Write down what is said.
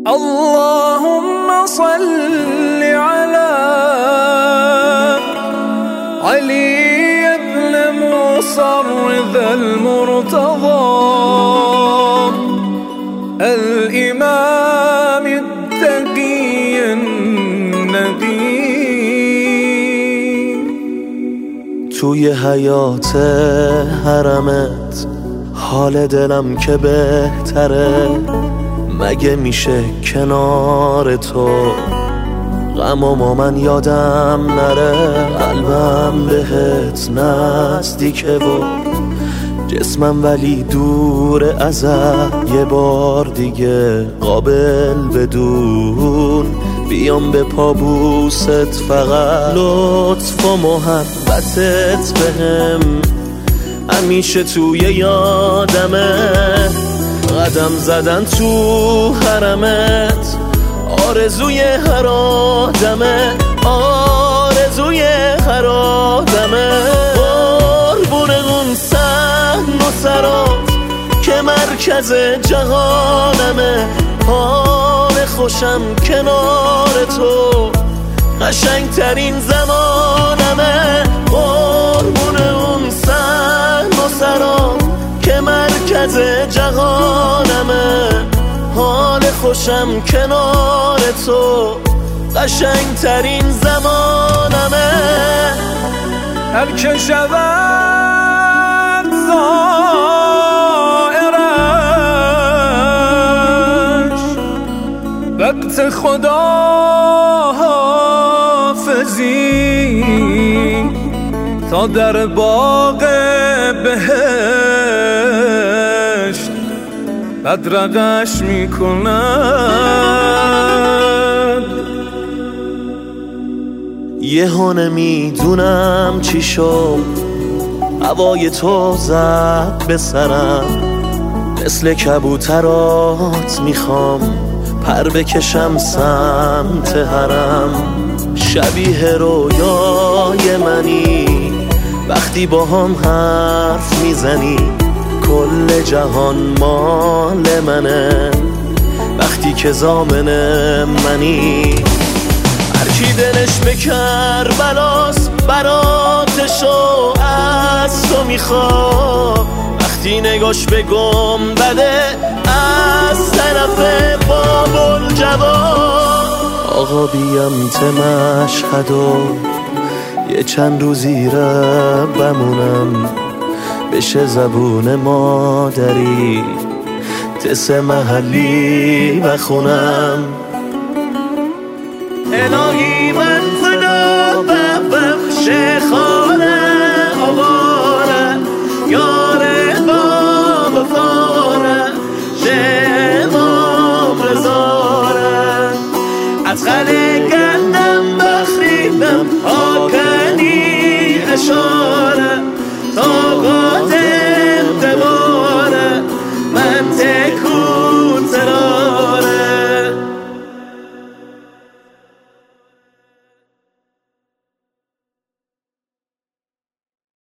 اللهم صل على علي بن موسى ذا المرتضى الإمام التقي النقي. توی حیات حرمت حال دلم که بهتره، مگه میشه کنار تو غمامو من یادم نره. قلبم بهت نزدیکه و جسمم ولی دور ازت، یه بار دیگه قابل بدون بیام به پابوست، فقط لطف و محبتت بهم همیشه توی یادمه. قدم زدن تو حرمت آرزوی هر آدمه، آرزوی هر آدمه. قربون اون صحن و سرات که مرکز جهانمه، حال خوشم کنار تو قشنگترین زمانمه. قربون اون صحن و سرات که مرکز جهانمه، حال خوشم کنار تو قشنگترین زمانمه. هر که شود زائرش وقت خداحافظی تا در باغ بهشت بدرقش میکند. یهو نمیدونم چی شد، هوای تو زد به سرم، مثل کبوترات میخوام پر بکشم سمت حرم. شبیه رویای منی وقتی با هم حرف میزنی، کل جهان مال منه وقتی که ضامن منی. هرکی دلش به کربلاست براتشو از تو میخواد، وقتی نگاش به گنبده از طرف باب‌الجواد. آقا بیام ته مشهد و یه چند روزی را بمونم، بشه زبون مادری تس محلی بخونم. الهی من خدا ببخش خانه آواره، یاره باب فاره شمام رزاره، از خله گندم بخریدم آکنی اشاره، طاقات